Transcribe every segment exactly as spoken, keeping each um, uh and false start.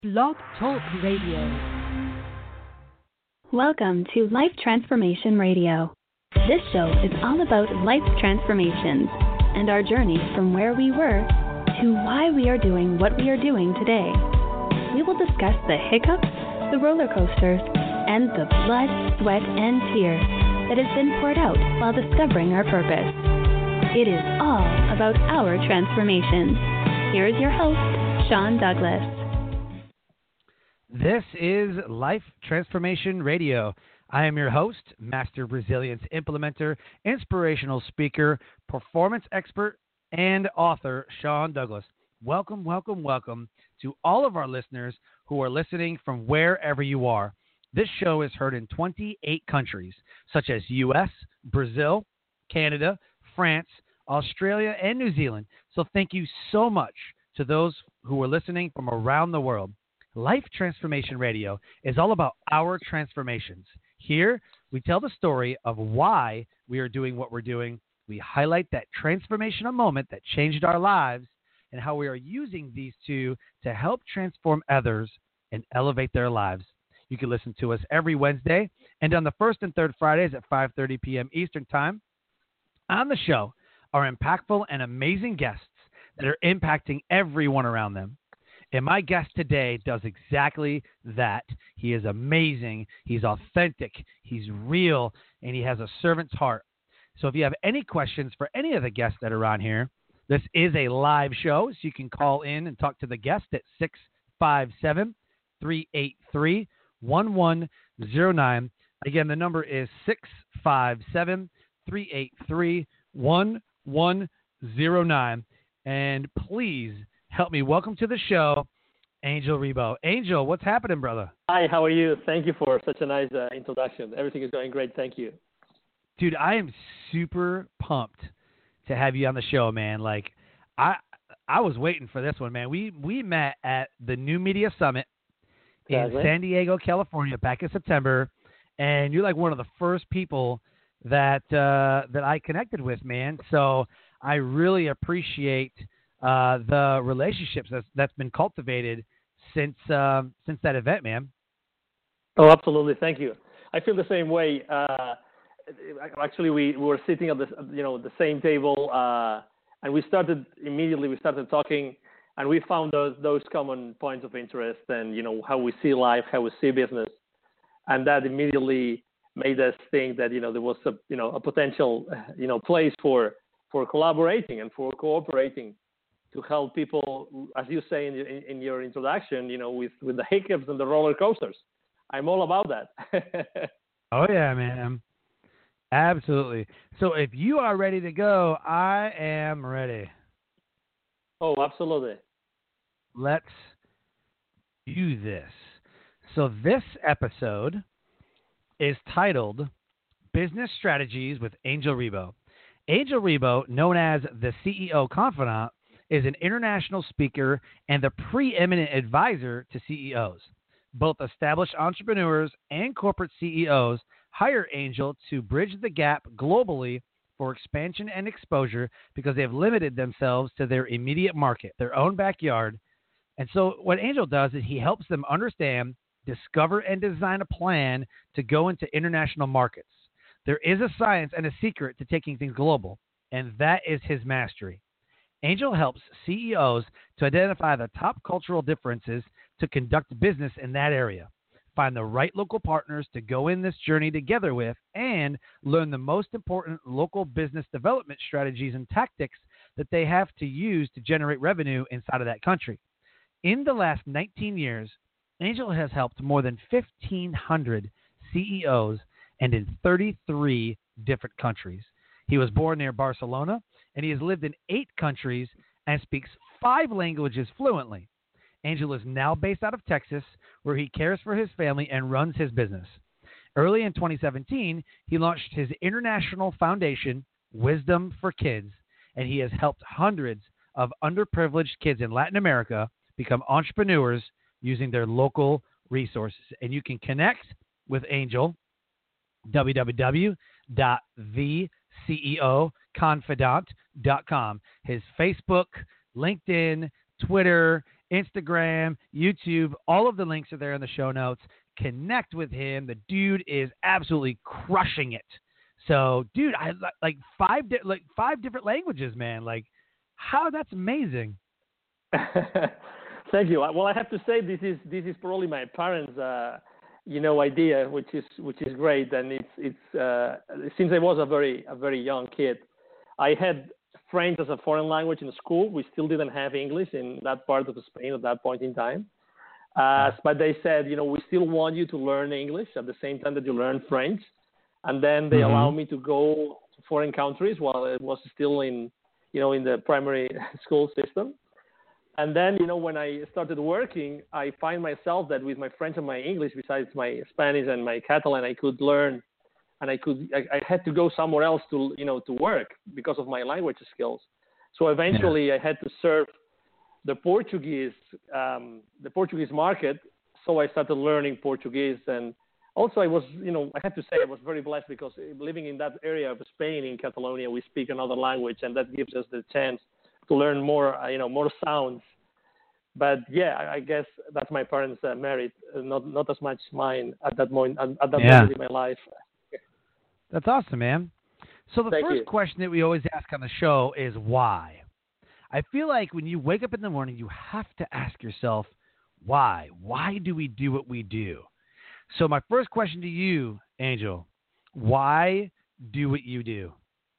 Blog Talk Radio. Welcome to Life Transformation Radio. This show is all about life transformations and our journey from where we were to why we are doing what we are doing today. We will discuss the hiccups, the roller coasters, and the blood, sweat, and tears that has been poured out while discovering our purpose. It is all about our transformations. Here is your host, Sean Douglas. This is Life Transformation Radio. I am your host, Master Resilience Implementer, Inspirational Speaker, Performance Expert, and author, Sean Douglas. Welcome, welcome, welcome to all of our listeners who are listening from wherever you are. This show is heard in twenty-eight countries, such as U S, Brazil, Canada, France, Australia, and New Zealand. So thank you so much to those who are listening from around the world. Life Transformation Radio is all about our transformations. Here, we tell the story of why we are doing what we're doing. We highlight that transformational moment that changed our lives and how we are using these two to help transform others and elevate their lives. You can listen to us every Wednesday and on the first and third Fridays at five thirty p.m. Eastern Time. On the show are impactful and amazing guests that are impacting everyone around them. And my guest today does exactly that. He is amazing. He's authentic. He's real. And he has a servant's heart. So if you have any questions for any of the guests that are on here, this is a live show. So you can call in and talk to the guest at six five seven, three eight three, one one zero nine. Again, the number is six five seven, three eight three, one one zero nine. And please help me welcome to the show, Angel Rebo. Angel, what's happening, brother? Hi, how are you? Thank you for such a nice uh, introduction. Everything is going great. Thank you. Dude, I am super pumped to have you on the show, man. Like, I I was waiting for this one, man. We we met at the New Media Summit in Exactly. San Diego, California, back in September, and you're like one of the first people that uh, that I connected with, man. So I really appreciate Uh, the relationships that's, that's been cultivated since uh, since that event, man. Oh, absolutely. Thank you. I feel the same way. Uh, actually, we, we were sitting at the you know the same table, uh, and we started immediately. We started talking, and we found those those common points of interest, and you know how we see life, how we see business, and that immediately made us think that you know there was a you know a potential you know place for for collaborating and for cooperating to help people, as you say in, in, in your introduction, you know, with, with the hiccups and the roller coasters. I'm all about that. Oh, yeah, man. Absolutely. So if you are ready to go, I am ready. Oh, absolutely. Let's do this. So this episode is titled Business Strategies with Angel Rebo. Angel Rebo, known as the C E O Confidant, is an international speaker and the preeminent advisor to C E Os. Both established entrepreneurs and corporate C E Os hire Angel to bridge the gap globally for expansion and exposure because they have limited themselves to their immediate market, their own backyard. And so what Angel does is he helps them understand, discover, and design a plan to go into international markets. There is a science and a secret to taking things global, and that is his mastery. Angel helps C E Os to identify the top cultural differences to conduct business in that area, find the right local partners to go in this journey together with, and learn the most important local business development strategies and tactics that they have to use to generate revenue inside of that country. In the last nineteen years, Angel has helped more than fifteen hundred C E Os and in thirty-three different countries. He was born near Barcelona, and he has lived in eight countries and speaks five languages fluently. Angel is now based out of Texas, where he cares for his family and runs his business. Early in twenty seventeen, he launched his international foundation, Wisdom for Kids, and he has helped hundreds of underprivileged kids in Latin America become entrepreneurs using their local resources. And you can connect with Angel, w w w dot the C E O confidant dot com. His Facebook, LinkedIn, Twitter, Instagram, YouTube. All of the links are there in the show notes. Connect with him. The dude is absolutely crushing it. So, dude, I like five di- like five different languages, man. Like, how that's amazing. Thank you. Well, I have to say this is this is probably my parents' uh, you know idea, which is which is great, and it's it's uh, since I was a very a very young kid, I had French as a foreign language in school. We still didn't have English in that part of Spain at that point in time. Uh, but they said, you know, we still want you to learn English at the same time that you learn French. And then they mm-hmm. allowed me to go to foreign countries while it was still in, you know, in the primary school system. And then, you know, when I started working, I find myself that with my French and my English, besides my Spanish and my Catalan, I could learn, and I could, I, I had to go somewhere else to, you know, to work because of my language skills. So eventually, yeah. I had to serve the Portuguese, um, the Portuguese market. So I started learning Portuguese, and also I was, you know, I have to say I was very blessed because living in that area of Spain, in Catalonia, we speak another language, and that gives us the chance to learn more, uh, you know, more sounds. But yeah, I, I guess that's my parents' uh, merit, uh, not not as much mine at that moment, at, at that yeah. moment in my life. That's awesome, man. So the Thank first you. question that we always ask on the show is why. I feel like when you wake up in the morning, you have to ask yourself, why? Why do we do what we do? So my first question to you, Angel, why do what you do?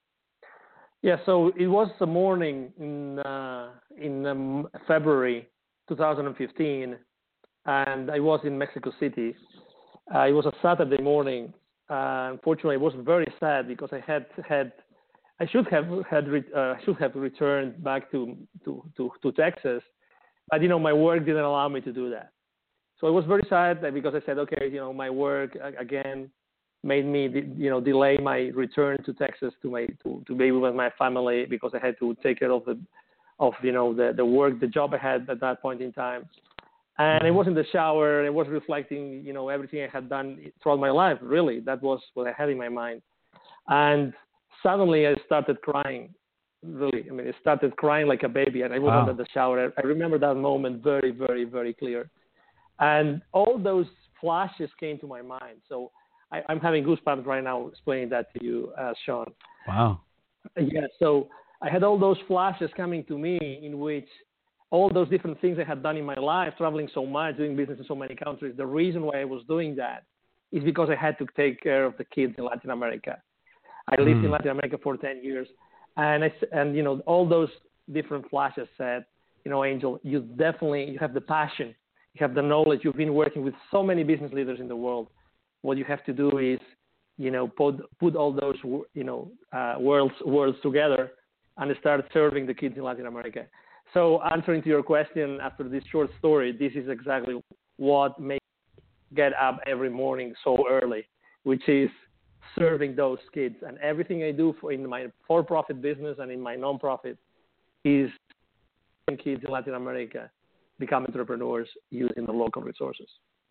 Yeah, so it was the morning in uh, in um, February two thousand fifteen, and I was in Mexico City. Uh, it was a Saturday morning. Uh, unfortunately, I was very sad because I had had I should have had re- uh, should have returned back to, to, to, to Texas, but you know my work didn't allow me to do that. So I was very sad because I said, okay, you know my work again made me you know delay my return to Texas to my to, to be with my family because I had to take care of the of you know the, the work the job I had at that point in time. And I was in the shower and I was reflecting you know everything I had done throughout my life. Really, that was what I had in my mind. And suddenly I started crying, really. I mean, I started crying like a baby, and I was wow. under the shower. I remember that moment very, very, very clear. And all those flashes came to my mind. So I, I'm having goosebumps right now explaining that to you, uh, Sean. Wow. Yeah, so I had all those flashes coming to me in which all those different things I had done in my life, traveling so much, doing business in so many countries, the reason why I was doing that is because I had to take care of the kids in Latin America. I lived mm. in Latin America for ten years, and I, and you know all those different flashes said, you know, Angel, you definitely you have the passion, you have the knowledge. You've been working with so many business leaders in the world. What you have to do is, you know, put put all those you know uh, worlds worlds together and start serving the kids in Latin America. So answering to your question after this short story, this is exactly what makes me get up every morning so early, which is serving those kids. And everything I do for in my for-profit business and in my non-profit is helping kids in Latin America become entrepreneurs using the local resources.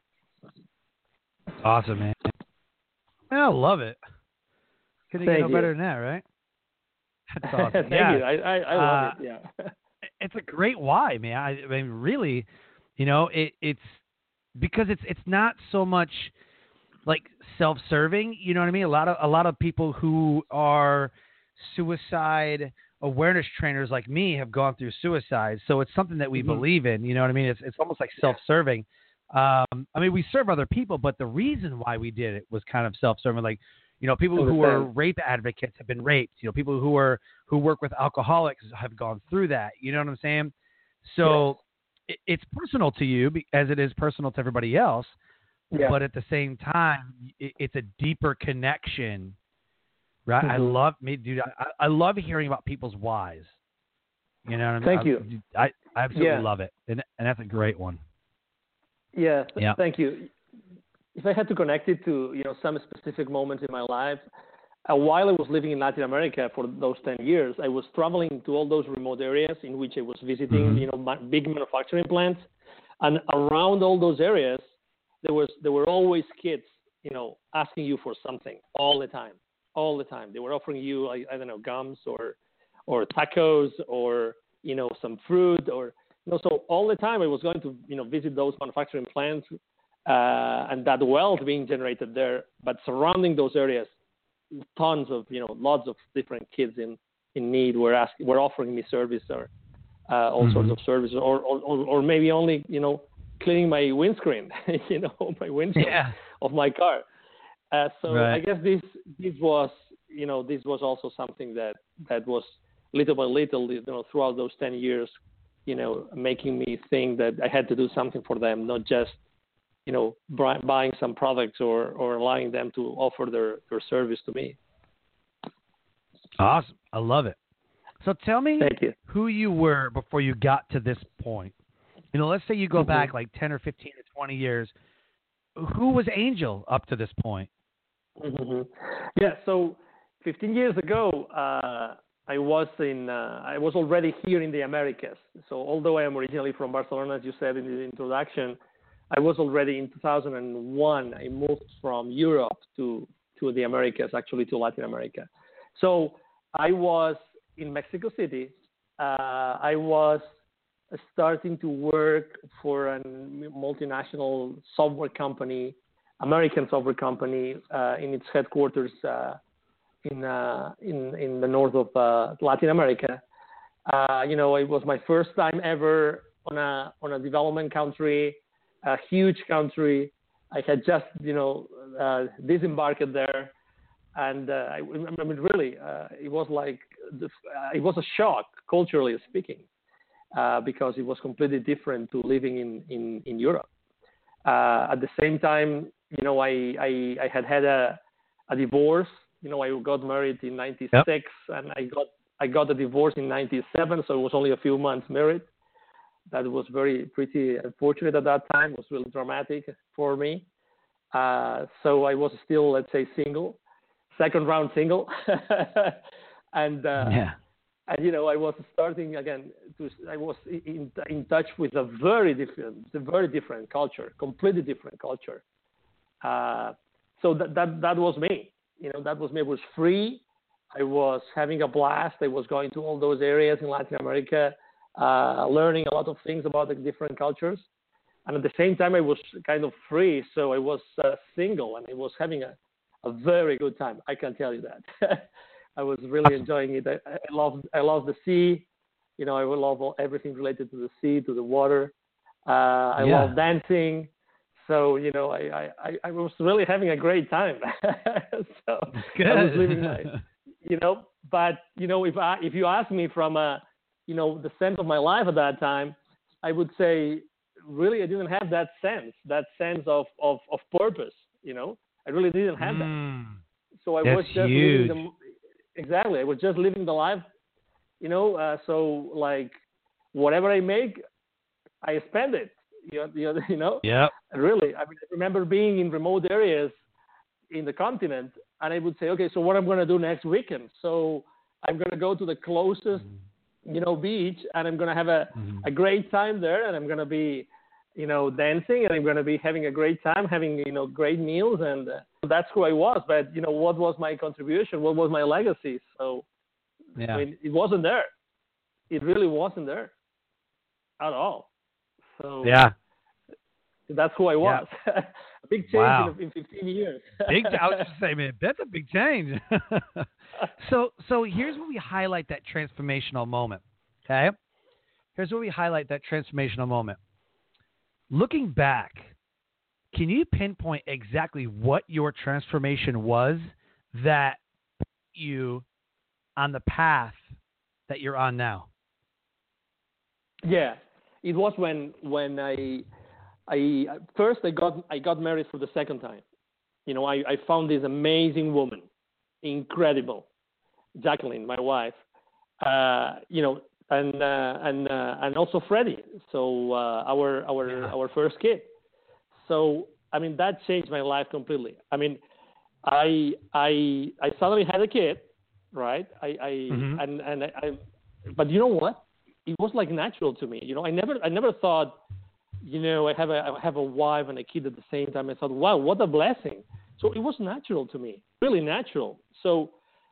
Awesome, man. I love it. Couldn't get no you. better than that, right? That's awesome. Thank yeah. you. I, I, I love uh, it. Yeah. It's a great why, man. I, I mean, really, you know, it, it's because it's it's not so much like self-serving, you know what I mean? A lot of a lot of people who are suicide awareness trainers like me have gone through suicide, so it's something that we mm-hmm. believe in. You know what I mean? It's it's almost like self-serving. Um, I mean, we serve other people, but the reason why we did it was kind of self-serving. Like, you know, people who are rape advocates have been raped. You know, people who are who work with alcoholics have gone through that. You know what I'm saying? So yes. it, it's personal to you as it is personal to everybody else. Yeah. But at the same time, it, it's a deeper connection, right? Mm-hmm. I love me, dude. I, I love hearing about people's whys. You know what I mean? Thank I, you. I, I absolutely yeah. love it, and and that's a great one. Yeah, th- yeah. Thank you. If I had to connect it to you know some specific moments in my life, uh, while I was living in Latin America for those ten years, I was traveling to all those remote areas in which I was visiting, mm-hmm. you know, ma- big manufacturing plants, and around all those areas, there was there were always kids, you know, asking you for something all the time, all the time. They were offering you, I, I don't know, gums or or tacos or you know some fruit or You know, so all the time I was going to, you know, visit those manufacturing plants uh, and that wealth being generated there. But surrounding those areas, tons of, you know, lots of different kids in, in need were asking, were offering me service or uh, all mm-hmm. sorts of services, or, or or maybe only, you know, cleaning my windscreen, you know, my windshield yeah. of my car. Uh, so right. I guess this this was, you know, this was also something that, that was little by little, you know, throughout those ten years, you know, making me think that I had to do something for them, not just, you know, buy, buying some products or, or allowing them to offer their, their service to me. Awesome. I love it. So tell me Thank you. who you were before you got to this point. You know, let's say you go mm-hmm. back like ten or fifteen or twenty years. Who was Angel up to this point? Mm-hmm. Yeah, so fifteen years ago, uh, I was in. Uh, I was already here in the Americas. So although I am originally from Barcelona, as you said in the introduction, I was already in two thousand one. I moved from Europe to to the Americas, actually to Latin America. So I was in Mexico City. Uh, I was starting to work for a multinational software company, American software company, uh, in its headquarters. Uh, in uh, in in the north of uh, Latin America. Uh, you know, it was my first time ever on a on a development country, a huge country. I had just, you know, uh, disembarked there, and uh, I, I mean, really, uh, it was like the, uh, it was a shock, culturally speaking, uh, because it was completely different to living in in in Europe. Uh, at the same time, you know, I I, I had had a a divorce. You know, I got married in ninety-six, yep. and I got I got a divorce in ninety-seven, so it was only a few months married. That was very pretty unfortunate at that time. It was really dramatic for me. Uh, so I was still, let's say, single, second round single, and uh, yeah. and you know, I was starting again. To, I was in in touch with a very different, a very different culture, completely different culture. Uh, so that that that was me. You know, that was me. I was free. I was having a blast. I was going to all those areas in Latin America, uh, learning a lot of things about the different cultures. And at the same time, I was kind of free. So I was uh, single, and I was having a, a very good time. I can tell you that. I was really enjoying it. I, I love I love the sea. You know, I love all, everything related to the sea, to the water. Uh, I yeah. love dancing. So, you know, I, I, I was really having a great time. So Good. I was living my, you know, but, you know, if I, if you ask me from, a, you know, the sense of my life at that time, I would say, really, I didn't have that sense, that sense of, of, of purpose, you know. I really didn't have mm, that. So I was just huge. living the, exactly, I was just living the life, you know, uh, so, like, whatever I make, I spend it. You know, you know? Yeah. Really, I mean, I remember being in remote areas in the continent, and I would say, okay, so what I'm going to do next weekend? So I'm going to go to the closest, mm-hmm. you know, beach, and I'm going to have a, mm-hmm. a great time there, and I'm going to be, you know, dancing, and I'm going to be having a great time, having, you know, great meals, and uh, that's who I was. But, you know, what was my contribution? What was my legacy? So, yeah. I mean, it wasn't there. It really wasn't there at all. So yeah, that's who I was. Yeah. A big change wow. in, in fifteen years. big, I was just saying, man, that's a big change. so, so here's where we highlight that transformational moment. Okay, here's where we highlight that transformational moment. Looking back, can you pinpoint exactly what your transformation was that put you on the path that you're on now? Yeah. It was when when I I first I got I got married for the second time. You know, I, I found this amazing woman, incredible, Jacqueline, my wife. Uh, you know, and uh, and uh, and also Freddie. So uh, our our yeah. our first kid. So I mean that changed my life completely. I mean, I I I suddenly had a kid, right? I, I mm-hmm. and and I, I but you know what? It was like natural to me, you know. I never, I never thought, you know, I have a, I have a wife and a kid at the same time. I thought, wow, what a blessing. So it was natural to me, really natural. So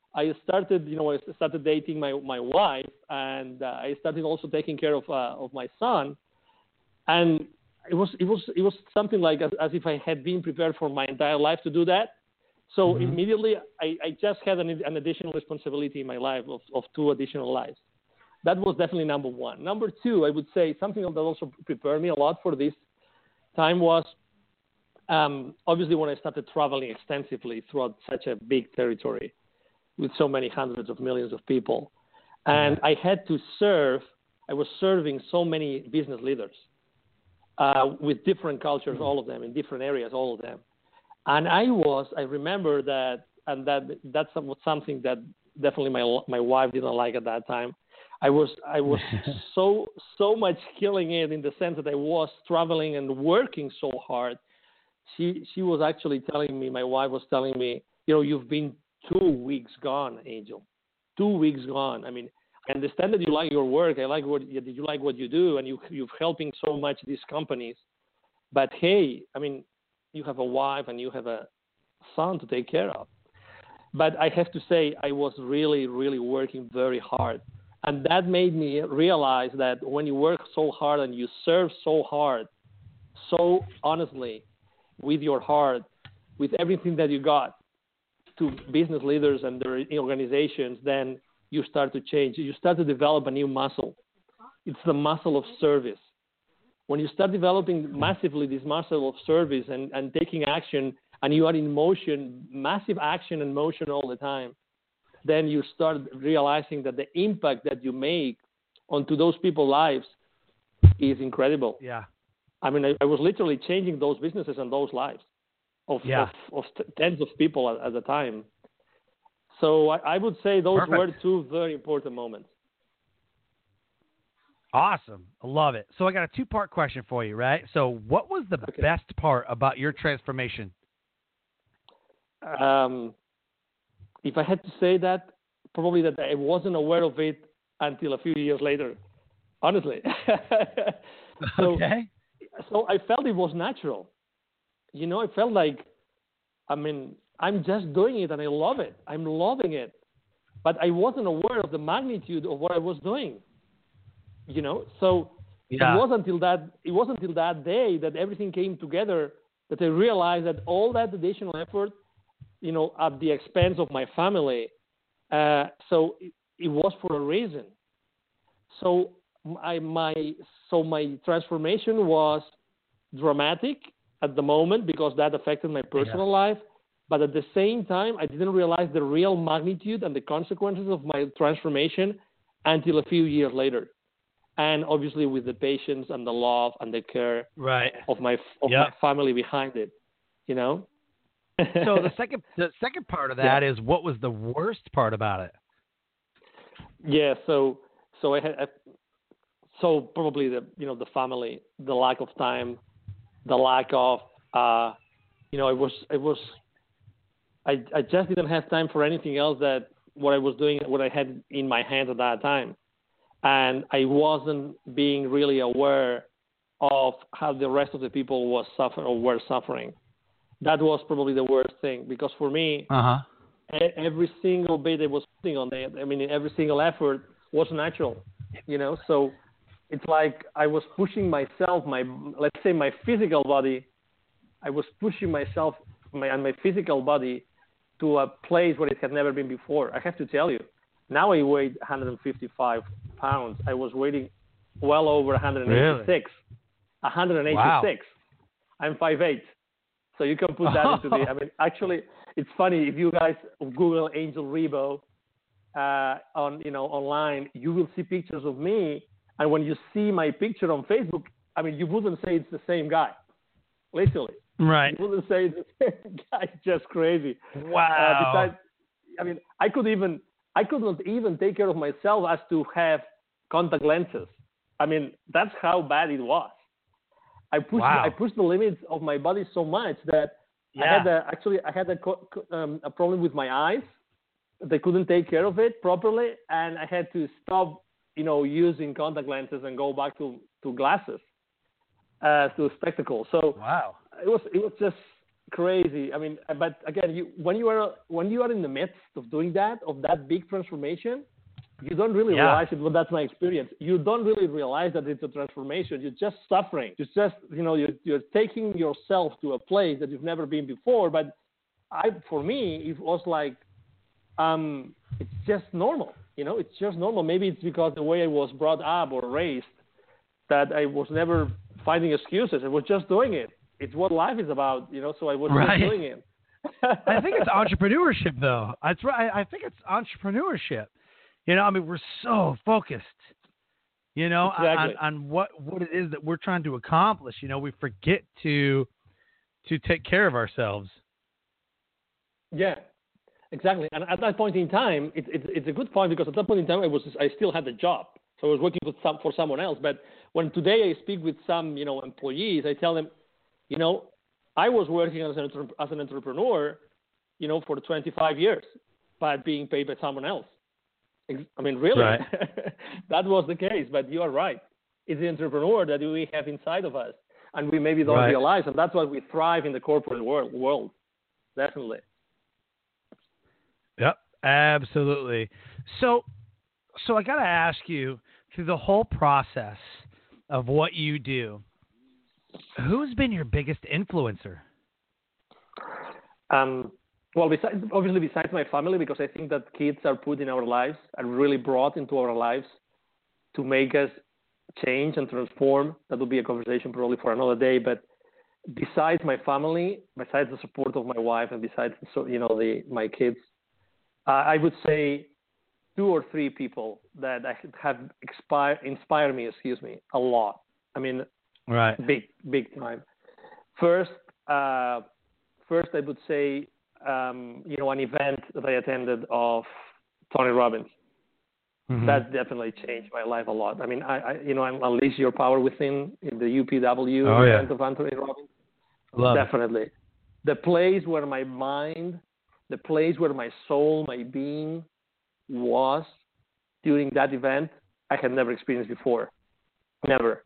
I started, you know, I started dating my, my wife, and uh, I started also taking care of uh, of my son, and it was it was it was something like as, as if I had been prepared for my entire life to do that. So mm-hmm. immediately, I, I just had an, an additional responsibility in my life of, of two additional lives. That was definitely number one. Number two, I would say something that also prepared me a lot for this time was um, obviously when I started traveling extensively throughout such a big territory with so many hundreds of millions of people. And mm-hmm. I had to serve, I was serving so many business leaders uh, with different cultures, mm-hmm. all of them, in different areas, all of them. And I was, I remember that, and that that's something that definitely my my wife didn't like at that time. I was I was so so much killing it in the sense that I was traveling and working so hard. She she was actually telling me, my wife was telling me, you know, you've been two weeks gone, Angel, two weeks gone. I mean, I understand that you like your work. I like what you, you like what you do, and you you're helping so much these companies. But hey, I mean, you have a wife and you have a son to take care of. But I have to say, I was really, really working very hard. And that made me realize that when you work so hard and you serve so hard, so honestly, with your heart, with everything that you got to business leaders and their organizations, then you start to change. You start to develop a new muscle. It's the muscle of service. When you start developing massively this muscle of service and, and taking action, and you are in motion, massive action and motion all the time, then you start realizing that the impact that you make onto those people's lives is incredible. Yeah. I mean, I, I was literally changing those businesses and those lives of, yeah. of, of tens of people at, at the time. So I, I would say those Perfect. were two very important moments. Awesome. I love it. So I got a two-part question for you, right? So what was the okay. best part about your transformation? Um, if I had to say that, probably that I wasn't aware of it until a few years later, honestly. so, okay. So I felt it was natural. You know, I felt like, I mean, I'm just doing it and I love it. I'm loving it. But I wasn't aware of the magnitude of what I was doing. You know, so yeah. it wasn't until that it wasn't until that day that everything came together that I realized that all that additional effort, you know, at the expense of my family, uh, so it, it was for a reason. So I my so my transformation was dramatic at the moment because that affected my personal yeah. life, but at the same time I didn't realize the real magnitude and the consequences of my transformation until a few years later. And obviously with the patience and the love and the care right. of my of yep. my family behind it, you know. So the second the second part of that yeah. is what was the worst part about it? Yeah, so so I had I, so probably the you know the family, the lack of time, the lack of uh, you know it was it was I I just didn't have time for anything else that what I was doing what I had in my hands at that time. And I wasn't being really aware of how the rest of the people was suffering or were suffering. That was probably the worst thing because for me, uh-huh. every single bit I was putting on it, I mean, every single effort was natural, you know. So it's like I was pushing myself, my let's say my physical body, I was pushing myself my, and my physical body to a place where it had never been before. I have to tell you. Now I weighed one hundred fifty-five pounds. I was weighing well over one hundred eighty-six. Really? one hundred eighty-six. Wow. I'm five eight. So you can put that into the, I mean, actually, it's funny. If you guys Google Angel Rebo uh, on, you know, online, you will see pictures of me. And when you see my picture on Facebook, I mean, you wouldn't say it's the same guy. Literally. Right. You wouldn't say it's the same guy. It's just crazy. Wow. Uh, besides, I mean, I could even... I could not even take care of myself as to have contact lenses. I mean, that's how bad it was. I pushed wow. I pushed the limits of my body so much that yeah. I had a, actually I had a, um, a problem with my eyes. They couldn't take care of it properly, and I had to stop, you know, using contact lenses and go back to, to glasses, uh, to spectacles. So wow. it was it was just crazy. I mean, but again, you, when you are when you are in the midst of doing that, of that big transformation, you don't really yeah. realize it. Well, that's my experience. You don't really realize that it's a transformation. You're just suffering. You're just, you know, you're, you're taking yourself to a place that you've never been before. But I, for me, it was like, um, it's just normal. You know, it's just normal. Maybe it's because the way I was brought up or raised that I was never finding excuses. I was just doing it. It's what life is about, you know, so I was right. just doing it. I think it's entrepreneurship, though. That's right. I think it's entrepreneurship. You know, I mean, we're so focused, you know, exactly. on, on what, what it is that we're trying to accomplish. You know, we forget to to take care of ourselves. Yeah, exactly. And at that point in time, it, it, it's a good point because at that point in time, I was I still had the job, so I was working with some, for someone else. But when today I speak with some, you know, employees, I tell them, you know, I was working as an as an entrepreneur, you know, for twenty-five years, but being paid by someone else. I mean, really, right. that was the case. But you are right. It's the entrepreneur that we have inside of us, and we maybe don't right. realize, and that's why we thrive in the corporate world. World, definitely. Yep, absolutely. So, so I got to ask you, through the whole process of what you do, who's been your biggest influencer? Um. Well, besides, obviously besides my family, because I think that kids are put in our lives and really brought into our lives to make us change and transform. That would be a conversation probably for another day. But besides my family, besides the support of my wife, and besides, so you know, the my kids, uh, I would say two or three people that I have inspired inspire me. Excuse me, a lot. I mean, right, big big time. First, uh, first I would say. Um, you know, an event that I attended of Tony Robbins. Mm-hmm. That definitely changed my life a lot. I mean, I, I you know, Unleash Your Power Within in the U P W oh, event yeah. of Anthony Robbins. Love definitely. It. The place where my mind, the place where my soul, my being was during that event, I had never experienced before. Never.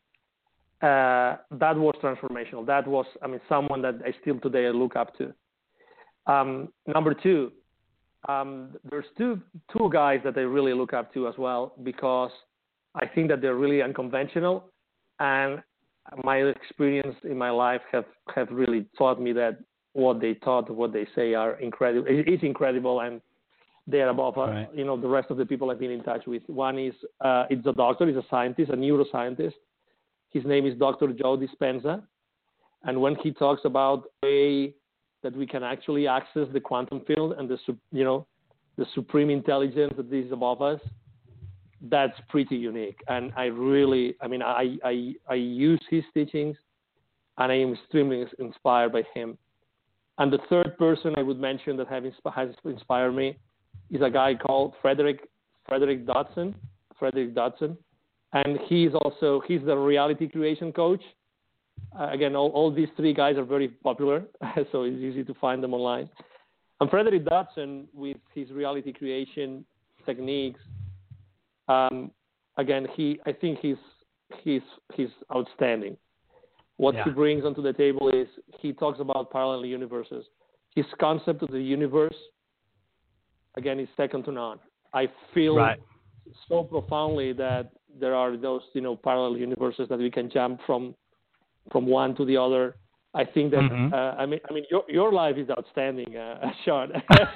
Uh, that was transformational. That was, I mean, someone that I still today I look up to. Um, number two, um, there's two two guys that I really look up to as well because I think that they're really unconventional, and my experience in my life have, have really taught me that what they taught, what they say are incredible. It's incredible, and they are above right. uh, you know the rest of the people I've been in touch with. One is uh, it's a doctor, he's a scientist, a neuroscientist. His name is Doctor Joe Dispenza, and when he talks about a that we can actually access the quantum field and the, you know, the supreme intelligence that is above us, that's pretty unique. And I really, I mean, I, I, I use his teachings and I am extremely inspired by him. And the third person I would mention that have insp- has inspired me is a guy called Frederick, Frederick Dodson, Frederick Dodson. And he's also, he's the reality creation coach. Uh, again, all, all these three guys are very popular, so it's easy to find them online. And Frederick Dodson, with his reality creation techniques, um, again, he I think he's he's he's outstanding. What yeah. he brings onto the table is he talks about parallel universes. His concept of the universe, again, is second to none. I feel right. so profoundly that there are those you know parallel universes that we can jump from. from one to the other. I think that, mm-hmm. uh, I mean, I mean, your your life is outstanding, uh, Sean.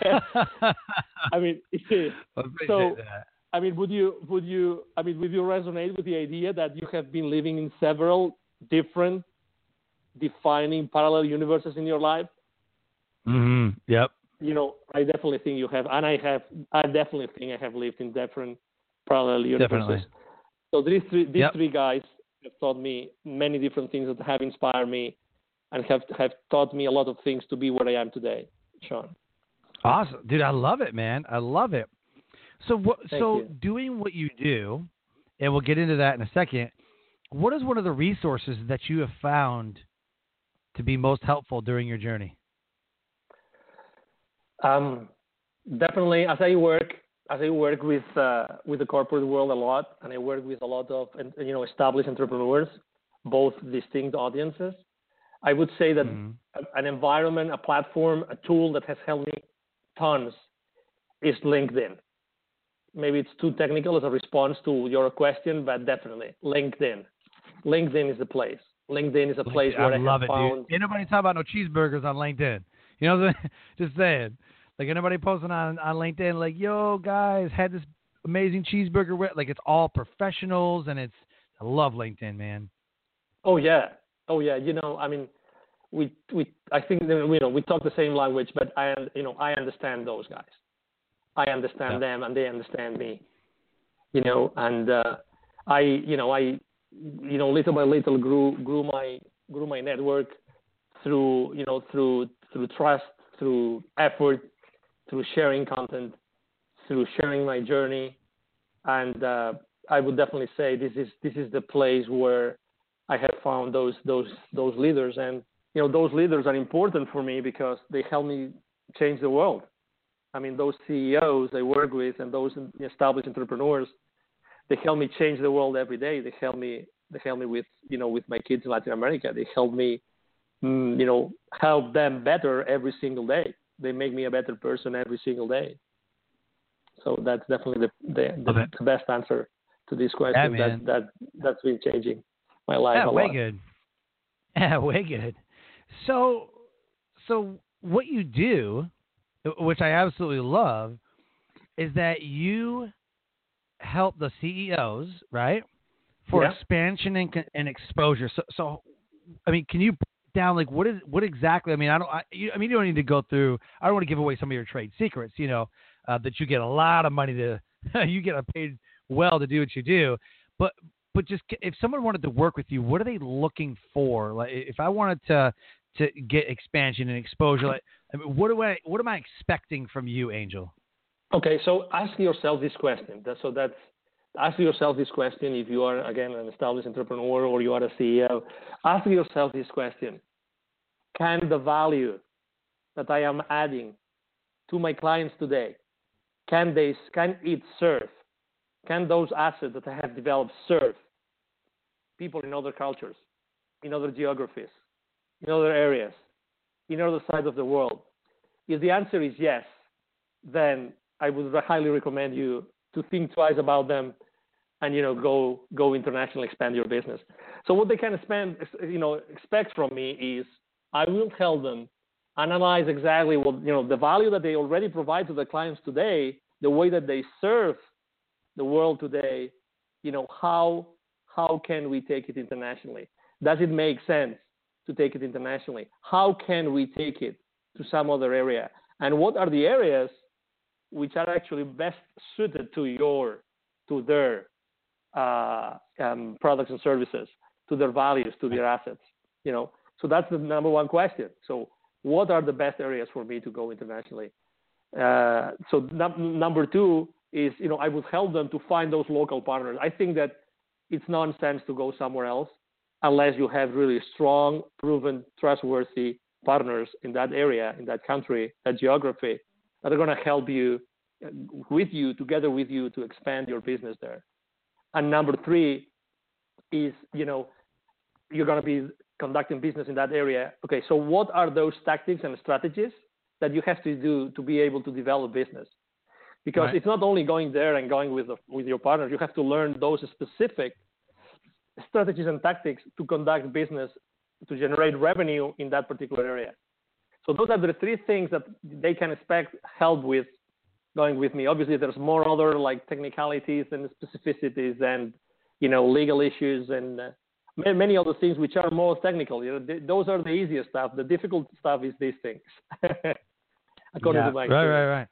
I mean, so, that. I mean, would you, would you, I mean, would you resonate with the idea that you have been living in several different defining parallel universes in your life? Mm-hmm. Yep. You know, I definitely think you have, and I have, I definitely think I have lived in different parallel universes. Definitely. So these three, these yep. three guys have taught me many different things that have inspired me and have have taught me a lot of things to be where I am today, Sean. Awesome. Dude, I love it, man. I love it. So what, so you. doing what you do, and we'll get into that in a second, what is one of the resources that you have found to be most helpful during your journey? Um, definitely, as I work, as I work with uh, with the corporate world a lot, and I work with a lot of you know established entrepreneurs, both distinct audiences. I would say that Mm-hmm. an environment, a platform, a tool that has helped me tons is LinkedIn. Maybe it's too technical as a response to your question, but definitely LinkedIn. LinkedIn is the place. LinkedIn is a place where I I love have it, found. dude. Ain't nobody talking about no cheeseburgers on LinkedIn. You know what I'm saying? Just saying. Like, anybody posting on, on LinkedIn, like, yo, guys, had this amazing cheeseburger. with-" Like, it's all professionals, and it's, I love LinkedIn, man. Oh yeah, oh yeah. You know, I mean, we we I think that, you know we talk the same language, but I you know I understand those guys. I understand Yeah. them, and they understand me. You know, and uh, I you know I you know little by little grew grew my grew my network through you know through through trust, through effort, through sharing content, through sharing my journey, and uh, I would definitely say this is this is the place where I have found those those those leaders, and you know those leaders are important for me because they help me change the world. I mean, those C E Os I work with and those established entrepreneurs, they help me change the world every day. They help me they help me with you know with my kids in Latin America. They help me mm, you know help them better every single day. They make me a better person every single day. So that's definitely the the, the, the best answer to this question. Yeah, that that that's been changing my life Yeah, a way lot. good. Yeah, way good. So, so what you do, which I absolutely love, is that you help the C E Os, right, for Yeah. expansion and, and exposure. So, so, I mean, can you break down like what is what exactly? I mean, I don't. I, you, I mean, you don't need to go through. I don't want to give away some of your trade secrets. You know, uh, that you get a lot of money to, you get paid well to do what you do, but. But just if someone wanted to work with you, what are they looking for? Like, if I wanted to to get expansion and exposure, like, I mean, what do I what am I expecting from you, Angel? Okay, so ask yourself this question. That, so that's ask yourself this question. If you are again an established entrepreneur or you are a C E O, ask yourself this question: can the value that I am adding to my clients today, can they can it serve? Can those assets that I have developed serve people in other cultures, in other geographies, in other areas, in other sides of the world? If the answer is yes, then I would highly recommend you to think twice about them and, you know, go go internationally, expand your business. So what they can spend, you know, expect from me is I will help them analyze exactly what, you know, the value that they already provide to the clients today, the way that they serve the world today, you know, how how can we take it internationally? Does it make sense to take it internationally? How can we take it to some other area? And what are the areas which are actually best suited to your, to their uh, um, products and services, to their values, to their assets, you know? So that's the number one question. So what are the best areas for me to go internationally? Uh, so num- number two is, you know, I would help them to find those local partners. I think that it's nonsense to go somewhere else unless you have really strong, proven, trustworthy partners in that area, in that country, that geography, that are going to help you, with you, together with you, to expand your business there. And number three is, you know, you're going to be conducting business in that area. Okay, so what are those tactics and strategies that you have to do to be able to develop business? Because Right. it's not only going there and going with the, with your partners. You have to learn those specific strategies and tactics to conduct business, to generate revenue in that particular area. So those are the three things that they can expect help with going with me. Obviously, there's more other like technicalities and specificities and, you know, legal issues and uh, many, many other things which are more technical. You know, th- those are the easiest stuff. The difficult stuff is these things, according yeah. to my right, experience. right, right.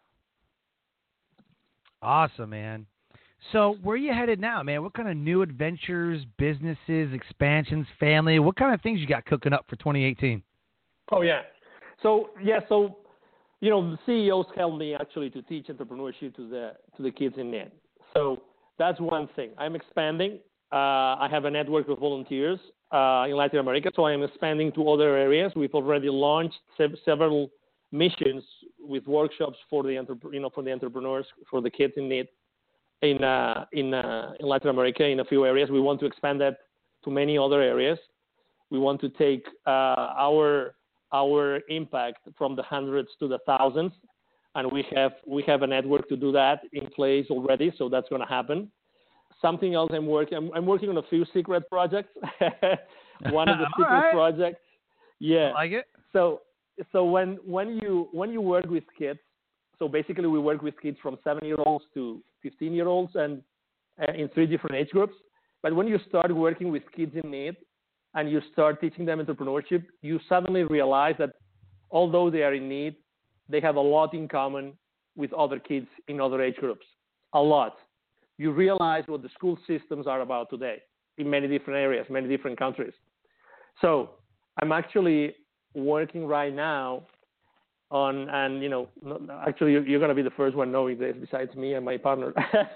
Awesome, man. So where are you headed now, man? What kind of new adventures, businesses, expansions, family? What kind of things you got cooking up for twenty eighteen? Oh, yeah. So, yeah, so, you know, the C E Os help me actually to teach entrepreneurship to the to the kids in need. So that's one thing. I'm expanding. Uh, I have a network of volunteers uh, in Latin America, so I am expanding to other areas. We've already launched se- several missions with workshops for the entrep- you know for the entrepreneurs, for the kids in need in uh, in uh, in Latin America in a few areas. We want to expand that to many other areas. We want to take uh, our our impact from the hundreds to the thousands, and we have we have a network to do that in place already. So that's going to happen. Something else I'm working. I'm, I'm working on a few secret projects. One of the secret right. projects. Yeah. I like it. So so when when you when you work with kids, so basically we work with kids from seven year olds to fifteen year olds and uh, in three different age groups. But when you start working with kids in need and you start teaching them entrepreneurship, you suddenly realize that although they are in need, they have a lot in common with other kids in other age groups. A lot. You realize what the school systems are about today in many different areas, many different countries. So I'm actually working right now on, and you know, actually you're, you're going to be the first one knowing this besides me and my partner.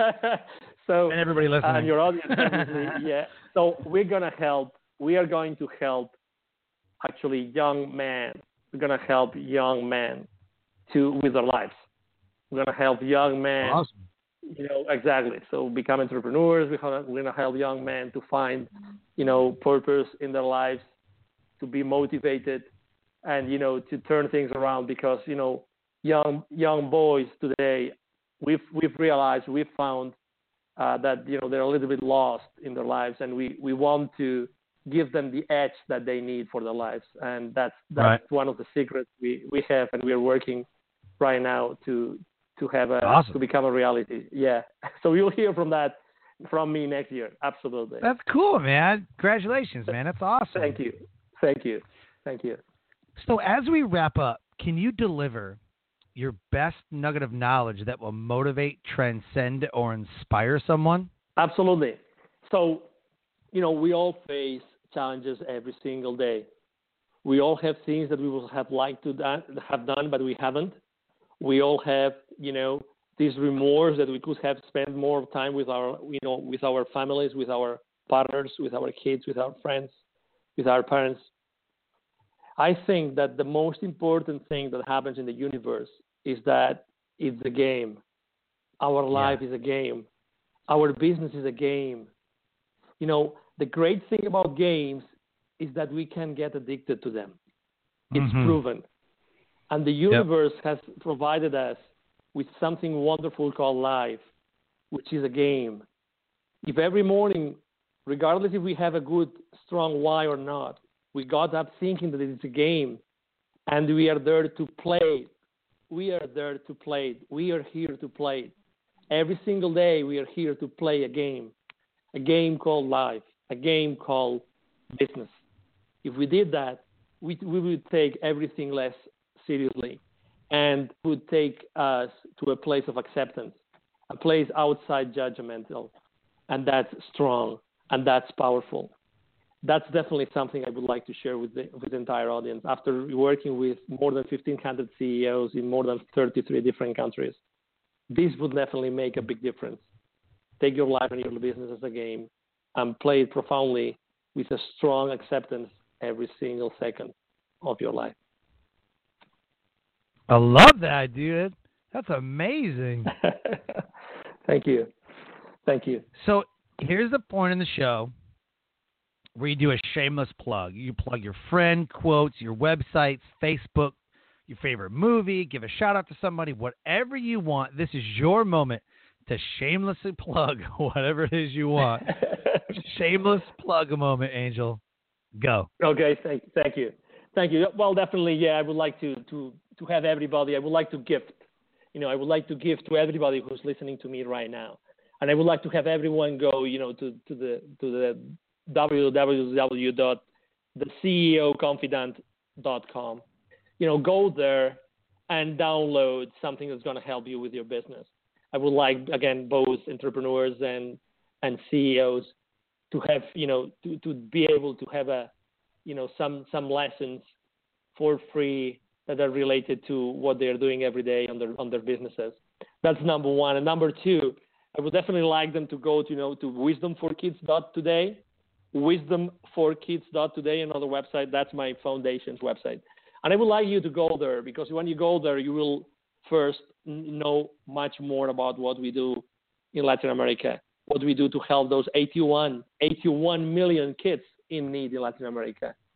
So and everybody listening. And your audience, obviously, yeah. So we're going to help. We are going to help actually young men. We're going to help young men to with their lives. We're going to help young men. Awesome. You know, exactly. So become entrepreneurs. We're going to help young men to find, you know, purpose in their lives, to be motivated, and, you know, to turn things around because, you know, young young boys today, we've we've realized, we've found uh, that, you know, they're a little bit lost in their lives, and we, we want to give them the edge that they need for their lives. And that's that's right. one of the secrets we, we have, and we're working right now to to have a awesome. to become a reality. Yeah. So you'll hear from that from me next year. Absolutely. That's cool, man. Congratulations, man. That's awesome. Thank you. Thank you. Thank you. So as we wrap up, can you deliver your best nugget of knowledge that will motivate, transcend, or inspire someone? Absolutely. So, you know, we all face challenges every single day. We all have things that we would have liked to da- have done, but we haven't. We all have, you know, this remorse that we could have spent more time with our, you know, with our families, with our partners, with our kids, with our friends, with our parents. I think that the most important thing that happens in the universe is that it's a game. Our life yeah. is a game. Our business is a game. You know, the great thing about games is that we can get addicted to them. It's mm-hmm. proven. And the universe yep. has provided us with something wonderful called life, which is a game. If every morning, regardless if we have a good, strong why or not, we got up thinking that it's a game and we are there to play. We are there to play. We are here to play. Every single day we are here to play a game, a game called life, a game called business. If we did that, we, we would take everything less seriously and would take us to a place of acceptance, a place outside judgmental, and that's strong and that's powerful. That's definitely something I would like to share with the, with the entire audience. After working with more than fifteen hundred C E Os in more than thirty-three different countries, this would definitely make a big difference. Take your life and your business as a game and play it profoundly with a strong acceptance every single second of your life. I love that, dude. That's amazing. Thank you. Thank you. So here's the point in the show where you do a shameless plug. You plug your friend, quotes, your websites, Facebook, your favorite movie, give a shout out to somebody, whatever you want. This is your moment to shamelessly plug whatever it is you want. Shameless plug a moment, Angel. Go. Okay, thank, thank you. Thank you. Well, definitely, yeah, I would like to, to, to have everybody, I would like to gift, you know, I would like to give to everybody who's listening to me right now. And I would like to have everyone go, you know, to, to the to the w w w dot the c e o confidant dot com. You know, go there and download something that's going to help you with your business. I would like, again, both entrepreneurs and and C E Os to have, you know, to, to be able to have a, you know, some some lessons for free that are related to what they're doing every day on their on their businesses. That's number one. And number two, I would definitely like them to go to, you know, to wisdom for kids dot today, wisdom for kids dot today, another website. That's my foundation's website. And I would like you to go there because when you go there, you will first know much more about what we do in Latin America, what we do to help those eighty-one million kids in need in Latin America.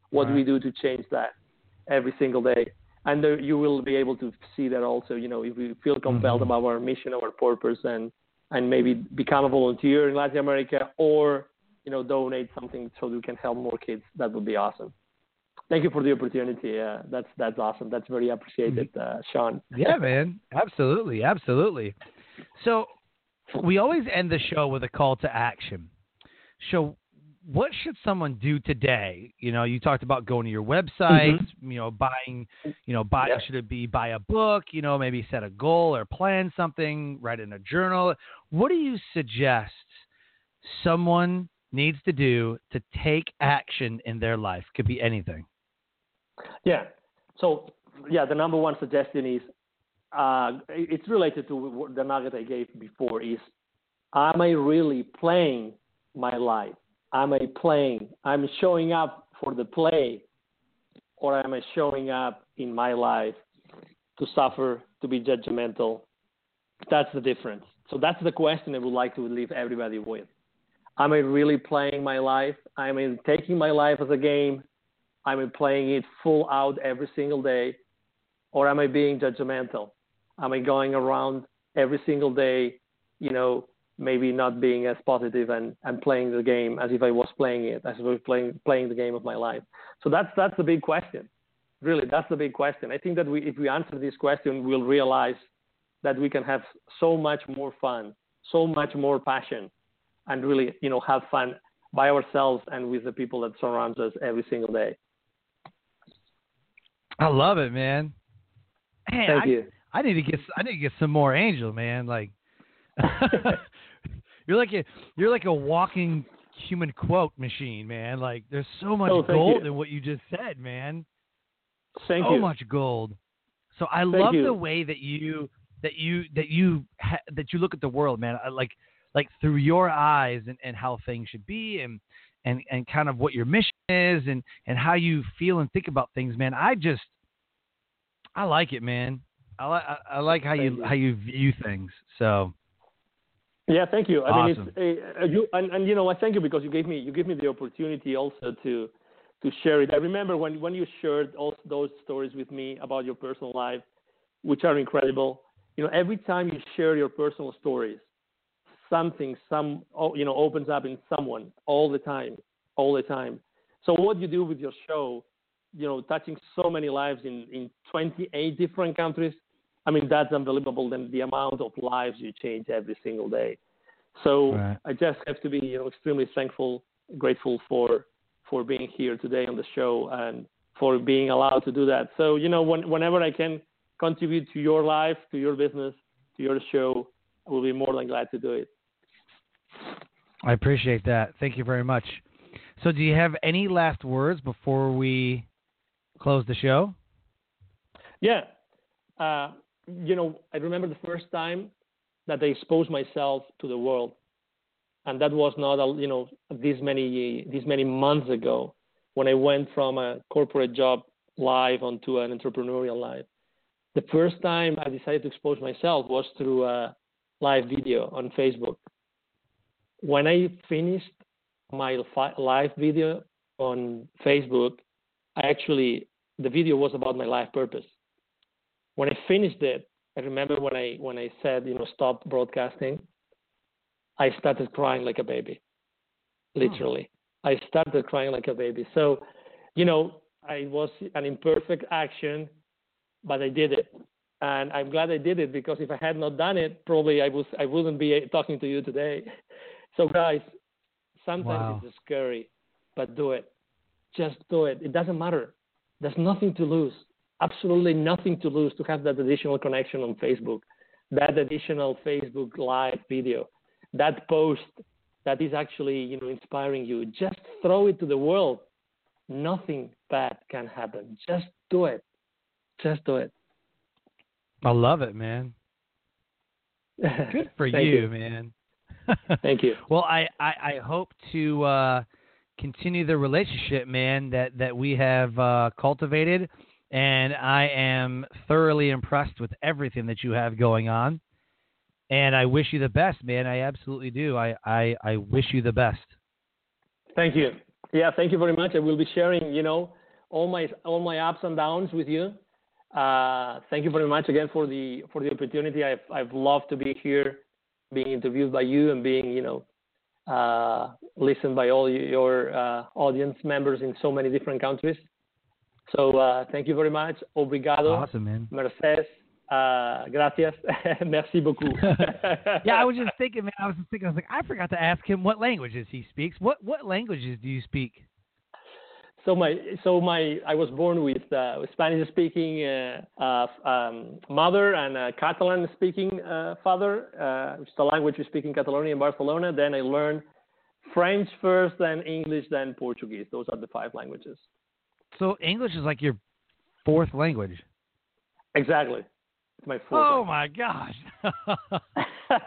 what right. we do to change that every single day. And there, you will be able to see that also, you know, if we feel compelled mm-hmm. about our mission, our purpose, and, and maybe become a volunteer in Latin America or, you know, donate something so we can help more kids, that would be awesome. Thank you for the opportunity. Uh, that's that's awesome. That's very appreciated, uh, Sean. Yeah, man. Absolutely. Absolutely. So we always end the show with a call to action. So what should someone do today? You know, you talked about going to your website, mm-hmm. you know, buying, you know, buy, yeah. should it be buy a book, you know, maybe set a goal or plan something, write in a journal. What do you suggest someone needs to do to take action in their life? Could be anything. Yeah. So, yeah, the number one suggestion is, uh, it's related to the nugget I gave before is, am I really playing my life? Am I playing? I'm showing up for the play, or am I showing up in my life to suffer, to be judgmental? That's the difference. So that's the question I would like to leave everybody with. Am I really playing my life? Am I taking my life as a game? Am I playing it full out every single day? Or am I being judgmental? Am I going around every single day, you know, maybe not being as positive and, and playing the game as if I was playing it, as if I was playing, playing the game of my life? So that's, that's the big question. Really, that's the big question. I think that we, if we answer this question, we'll realize that we can have so much more fun, so much more passion, and really, you know, have fun by ourselves and with the people that surround us every single day. I love it, man. Man, Thank I, you. I need to get I need to get some more Angel, man. Like you're like a you're like a walking human quote machine, man. Like there's so much oh, gold you. in what you just said, man. Thank so you. much gold. So I Thank love you. the way that you that you that you ha- that you look at the world, man. I, like like through your eyes and, and how things should be and, and and kind of what your mission is and, and how you feel and think about things, man. I just I like it, man. I like I, I like how you, you how you view things. So yeah, thank you. I awesome. mean, it's uh, you and, and you know, I thank you because you gave me you gave me the opportunity also to to share it. I remember when, when you shared all those stories with me about your personal life, which are incredible. You know, every time you share your personal stories, something some you know opens up in someone all the time, all the time. So what you do with your show, you know, touching so many lives in, in twenty-eight different countries, I mean, that's unbelievable. Then the amount of lives you change every single day. So right. I just have to be, you know, extremely thankful, grateful for for being here today on the show and for being allowed to do that. So, you know, when, whenever I can contribute to your life, to your business, to your show, I will be more than glad to do it. I appreciate that. Thank you very much. So do you have any last words before we close the show? Yeah. Uh, you know, I remember the first time that I exposed myself to the world. And that was not, you know, this many, this many months ago when I went from a corporate job live onto an entrepreneurial life. The first time I decided to expose myself was through a live video on Facebook. When I finished my live video on Facebook, I actually, the video was about my life purpose. When I finished it, I remember when I when I said, you know, stop broadcasting, I started crying like a baby, literally. Oh. I started crying like a baby. So, you know, I was an imperfect action, but I did it. And I'm glad I did it because if I had not done it, probably I was I wouldn't be talking to you today. So guys, sometimes wow. it's scary, but do it. Just do it. It doesn't matter. There's nothing to lose. Absolutely nothing to lose to have that additional connection on Facebook, that additional Facebook live video, that post that is actually, you know, inspiring you. Just throw it to the world. Nothing bad can happen. Just do it. Just do it. I love it, man. Good for you, you, man. Thank you. Well, I, I, I hope to uh, continue the relationship, man, that, that we have uh, cultivated. And I am thoroughly impressed with everything that you have going on. And I wish you the best, man. I absolutely do. I, I, I wish you the best. Thank you. Yeah, thank you very much. I will be sharing, you know, all my all my ups and downs with you. Uh, thank you very much again for the for the opportunity. I've I've loved to be here, being interviewed by you and being you know uh, listened by all your uh, audience members in so many different countries. So uh, thank you very much. Obrigado. Awesome, man. Mercedes. Uh, gracias. Merci beaucoup. Yeah, I was just thinking, man. I was just thinking. I was like, I forgot to ask him what languages he speaks. What what languages do you speak? So my so my I was born with uh, Spanish-speaking uh, uh, um, mother and a Catalan-speaking uh, father, uh, which is the language we speak in Catalonia and Barcelona. Then I learned French first, then English, then Portuguese. Those are the five languages. So English is like your fourth language. Exactly. It's my fourth. Oh language. my gosh.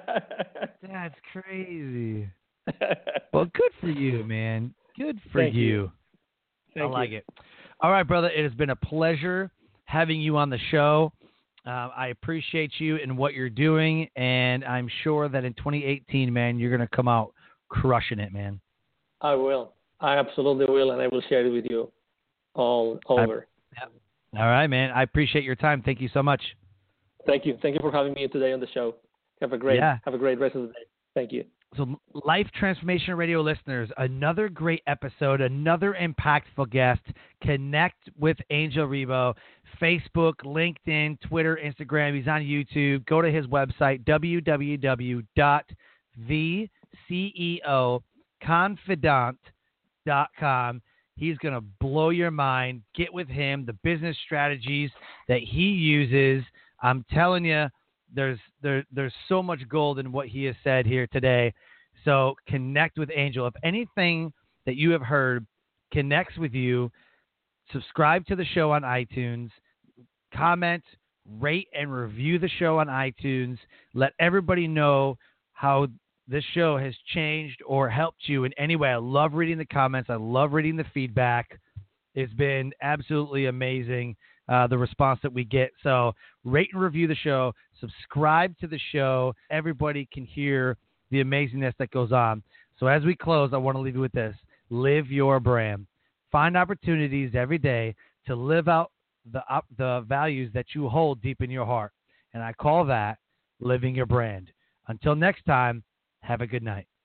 That's crazy. Well, good for you, man. Good for Thank you. you. Thank I like you. it. All right, brother. It has been a pleasure having you on the show. Uh, I appreciate you and what you're doing, and I'm sure that in twenty eighteen, man, you're going to come out crushing it, man. I will. I absolutely will, and I will share it with you all over. I, yeah. All right, man. I appreciate your time. Thank you so much. Thank you. Thank you for having me today on the show. Have a great yeah. have a great rest of the day. Thank you. So, Life Transformation Radio listeners, another great episode, another impactful guest. Connect with Angel Ribo, Facebook, LinkedIn, Twitter, Instagram. He's on YouTube. Go to his website, w w w dot the c e o confidant dot com. He's going to blow your mind. Get with him, the business strategies that he uses. I'm telling you, there's there there's so much gold in what he has said here today. So connect with Angel. If anything that you have heard connects with you, subscribe to the show on iTunes, comment, rate, and review the show on iTunes. Let everybody know how this show has changed or helped you in any way. I love reading the comments. I love reading the feedback. It's been absolutely amazing, uh, the response that we get. So rate and review the show. Subscribe to the show. Everybody can hear the amazingness that goes on. So as we close, I want to leave you with this. Live your brand. Find opportunities every day to live out the, uh, the values that you hold deep in your heart. And I call that living your brand. Until next time, have a good night.